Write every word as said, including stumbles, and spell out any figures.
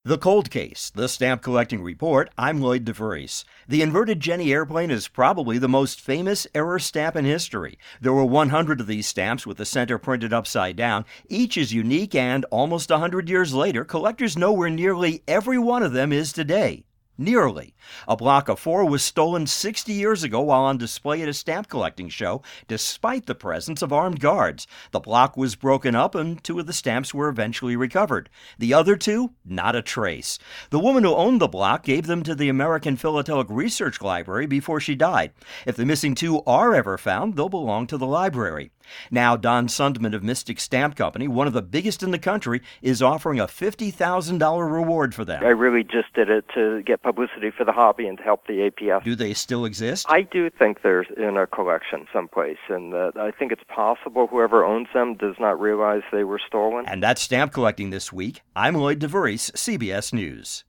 The Cold Case, the Stamp Collecting Report. I'm Lloyd DeVries. The inverted Jenny airplane is probably the most famous error stamp in history. There were one hundred of these stamps with the center printed upside down. Each is unique, and almost one hundred years later, collectors know where nearly every one of them is today. Nearly. A block of four was stolen sixty years ago while on display at a stamp collecting show, despite the presence of armed guards. The block was broken up and two of the stamps were eventually recovered. The other two, not a trace. The woman who owned the block gave them to the American Philatelic Research Library before she died. If the missing two are ever found, they'll belong to the library. Now, Don Sundman of Mystic Stamp Company, one of the biggest in the country, is offering a fifty thousand dollars reward for them. I really just did it to get publicity for the hobby and to help the A P S. Do they still exist? I do think they're in a collection someplace, and uh, I think it's possible whoever owns them does not realize they were stolen. And that's Stamp Collecting this week. I'm Lloyd DeVries, C B S News.